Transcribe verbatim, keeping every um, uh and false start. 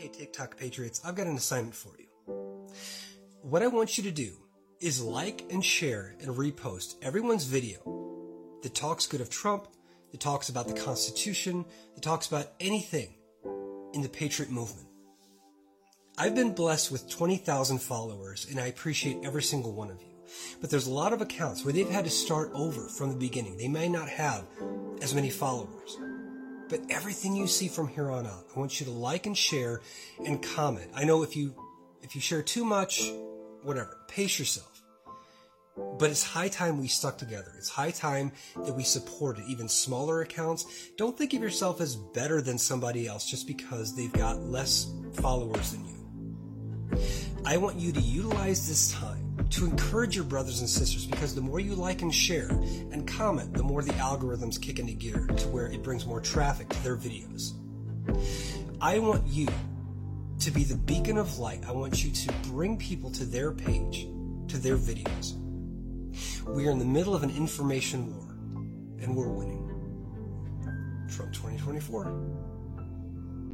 Hey TikTok Patriots, I've got an assignment for you. What I want you to do is like and share and repost everyone's video that talks good of Trump, that talks about the Constitution, that talks about anything in the Patriot movement. I've been blessed with twenty thousand followers, and I appreciate every single one of you. But there's a lot of accounts where they've had to start over from the beginning. They may not have as many followers. But everything you see from here on out, I want you to like and share and comment. I know if you if you share too much, whatever, pace yourself. But it's high time we stuck together. It's high time that we supported even smaller accounts. Don't think of yourself as better than somebody else just because they've got less followers than you. I want you to utilize this time to encourage your brothers and sisters, because the more you like and share and comment, the more the algorithms kick into gear to where it brings more traffic to their videos. I want you to be the beacon of light. I want you to bring people to their page, to their videos. We are in the middle of an information war, and we're winning. Trump twenty twenty-four.